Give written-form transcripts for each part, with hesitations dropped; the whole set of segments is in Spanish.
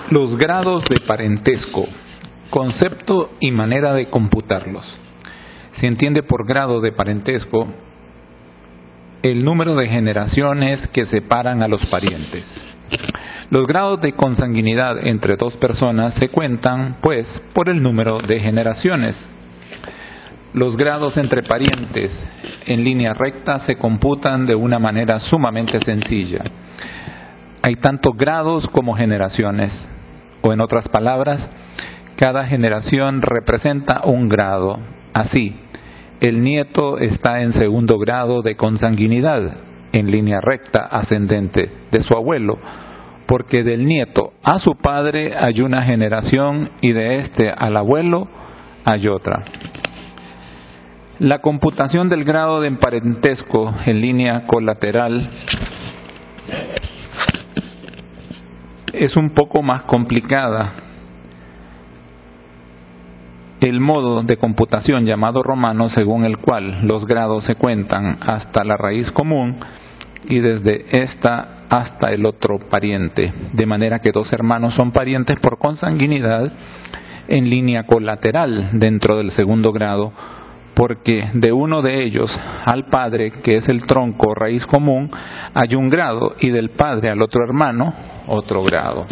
Los grados de parentesco, concepto y manera de computarlos. Se entiende por grado de parentesco el número de generaciones que separan a los parientes. Los grados de consanguinidad entre dos personas se cuentan, pues, por el número de generaciones. Los grados entre parientes en línea recta se computan de una manera sumamente sencilla. Hay tanto grados como generaciones, o en otras palabras, cada generación representa un grado. Así, el nieto está en segundo grado de consanguinidad, en línea recta ascendente, de su abuelo, porque del nieto a su padre hay una generación y de este al abuelo hay otra. La computación del grado de parentesco en línea colateral es un poco más complicada. El modo de computación llamado romano, según el cual los grados se cuentan hasta la raíz común y desde esta hasta el otro pariente, de manera que dos hermanos son parientes por consanguinidad en línea colateral dentro del segundo grado, porque de uno de ellos al padre, que es el tronco o raíz común, hay un grado, y del padre al otro hermano, otro grado.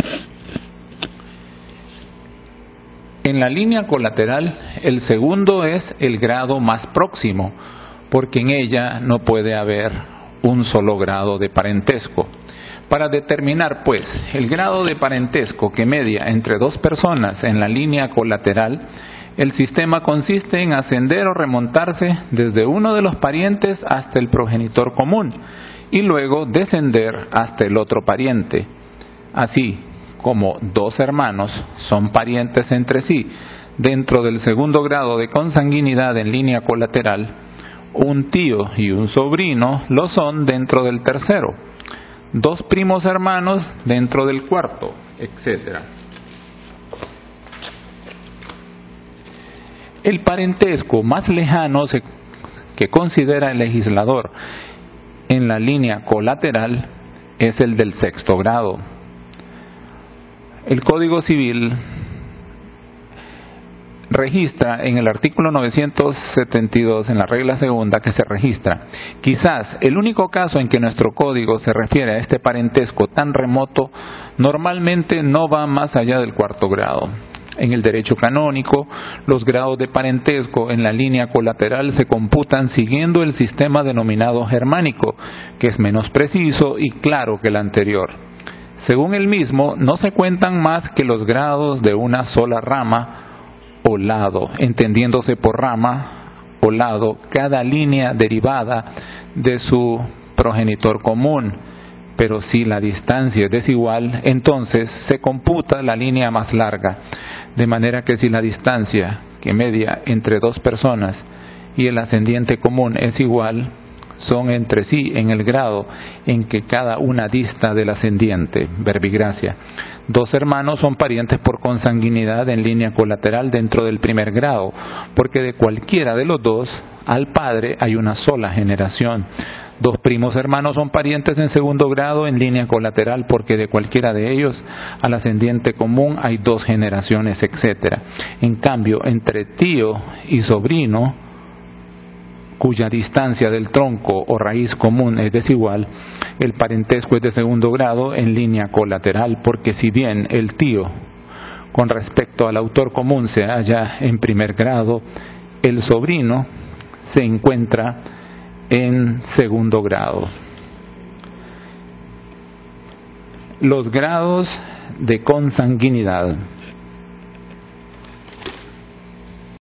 En la línea colateral, el segundo es el grado más próximo, porque en ella no puede haber un solo grado de parentesco. Para determinar, pues, el grado de parentesco que media entre dos personas en la línea colateral, el sistema consiste en ascender o remontarse desde uno de los parientes hasta el progenitor común y luego descender hasta el otro pariente. Así como dos hermanos son parientes entre sí dentro del segundo grado de consanguinidad en línea colateral, un tío y un sobrino lo son dentro del tercero, dos primos hermanos dentro del cuarto, etc. El parentesco más lejano que considera el legislador en la línea colateral es el del sexto grado. El Código Civil registra en el artículo 972, en la regla segunda, que se registra: quizás el único caso en que nuestro código se refiere a este parentesco tan remoto normalmente no va más allá del cuarto grado. En el derecho canónico, los grados de parentesco en la línea colateral se computan siguiendo el sistema denominado germánico, que es menos preciso y claro que el anterior. Según el mismo, no se cuentan más que los grados de una sola rama o lado, entendiéndose por rama o lado cada línea derivada de su progenitor común. Pero si la distancia es desigual, entonces se computa la línea más larga, de manera que si la distancia que media entre dos personas y el ascendiente común es igual, son entre sí en el grado en que cada una dista del ascendiente, verbigracia. Dos hermanos son parientes por consanguinidad en línea colateral dentro del primer grado, porque de cualquiera de los dos al padre hay una sola generación. Dos primos hermanos son parientes en segundo grado en línea colateral, porque de cualquiera de ellos al ascendiente común hay dos generaciones, etc. En cambio, entre tío y sobrino, cuya distancia del tronco o raíz común es desigual, el parentesco es de segundo grado en línea colateral, porque si bien el tío con respecto al autor común se halla en primer grado, el sobrino se encuentra en segundo grado. Los grados de consanguinidad.